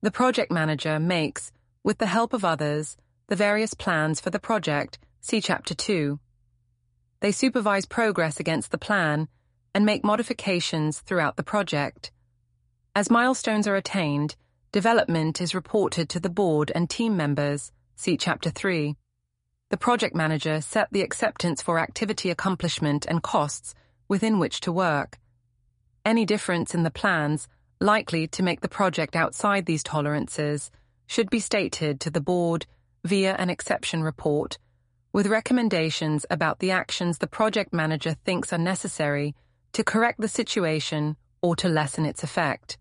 The project manager makes, with the help of others, the various plans for the project, see Chapter 2. They supervise progress against the plan and make modifications throughout the project. As milestones are attained, development is reported to the board and team members, see Chapter 3. The project manager set the acceptance for activity accomplishment and costs within which to work. Any difference in the plans likely to make the project outside these tolerances should be stated to the board via an exception report, with recommendations about the actions the project manager thinks are necessary to correct the situation or to lessen its effect.